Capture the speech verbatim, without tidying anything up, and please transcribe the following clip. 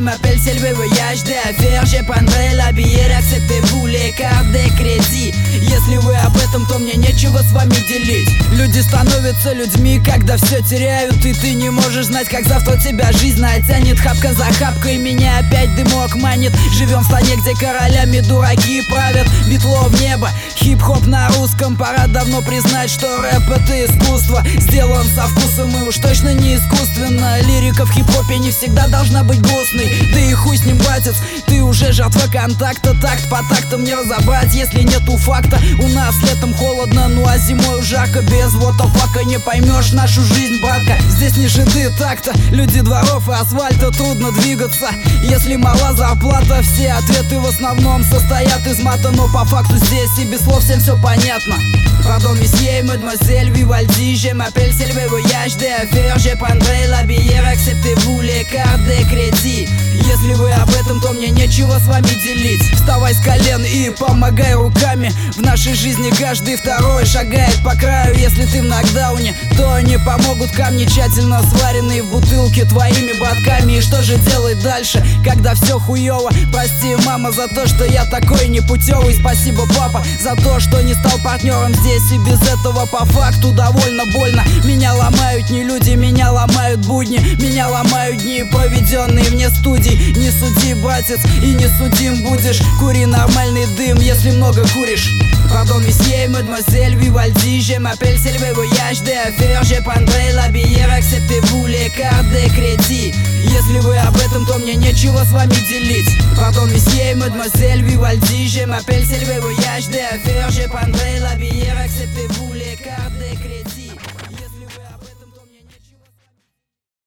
m'appelle Sylvain, voyage d'affaires. Je prendrai la bière, acceptez-vous les cartes de crédit. Если вы об этом, то мне нечего с вами делить. Люди становятся людьми, когда все теряют, и ты не можешь знать, как завтра тебя жизнь натянет. Хапка за хапкой меня опять дымок манит. Живем в стране, где королями дураки правят. Битло в небо, хип-хоп на русском. Пора давно признать, что рэп это искусство, сделан со вкусом и уж точно не искусственно. Лирика в хип-хопе не всегда должна быть грустной. Да и хуй с ним, братец, ты уже жертва контакта. Такт по тактам не разобрать, если нету факта. У нас летом холодно, ну а зимой жарко. Без вот фака не поймешь нашу жизнь, братка. Здесь не жиды такта, люди дворов и асфальта. Трудно двигаться, если мала зарплата. Все ответы в основном состоят из мата, но по факту здесь и без слов всем все понятно. Pardon monsieur, mademoiselle, Vivaldi, je m'appelle Sylvain, voyage d'affaires. Je prendrai la bière, acceptez-vous les cartes de crédit. Если вы об этом, то мне нечего с вами делить. Вставай с колен и помогай руками. В нашей жизни каждый второй шагает по краю. Если ты в нокдауне, то не помогут камни, тщательно сваренные в бутылке твоими братками. И что же делать дальше, когда все хуёво? Прости, мама, за то, что я такой непутевый. Спасибо, папа, за то, что не стал партнером здесь. И без этого по факту довольно больно. Меня ломают не люди, меня ломают будни. Меня ломают дни, проведенные вне студий. Не суди, братец, и не судим будешь. Кури нормальный дым, если много куришь. Pardon monsieur, mademoiselle, Vivaldi, je m'appelle Sylvain, voyage d'affaires. Je prendrai la bière, acceptez-vous les cartes de crédit. Если вы об этом, то мне нечего с вами делить. Pardon monsieur, mademoiselle, Vivaldi, je m'appelle Sylvain, voyage d'affaires. Je prendrai la bière.